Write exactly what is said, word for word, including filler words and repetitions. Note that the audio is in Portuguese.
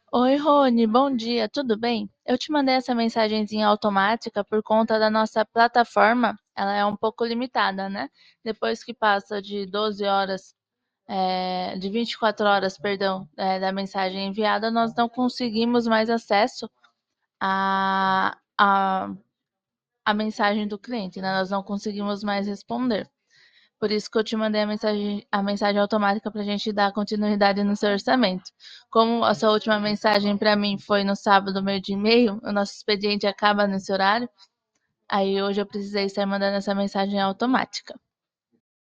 Oi, Rony, bom dia, tudo bem? Eu te mandei essa mensagenzinha automática por conta da nossa plataforma, ela é um pouco limitada, né? Depois que passa de doze horas, é, de vinte e quatro horas, perdão, é, da mensagem enviada, nós não conseguimos mais acesso à, à, à mensagem do cliente, né? Nós não conseguimos mais responder. Por isso que eu te mandei a mensagem, a mensagem automática para a gente dar continuidade no seu orçamento. Como a sua última mensagem para mim foi no sábado, meio dia e meio, o nosso expediente acaba nesse horário, aí hoje eu precisei estar mandando essa mensagem automática.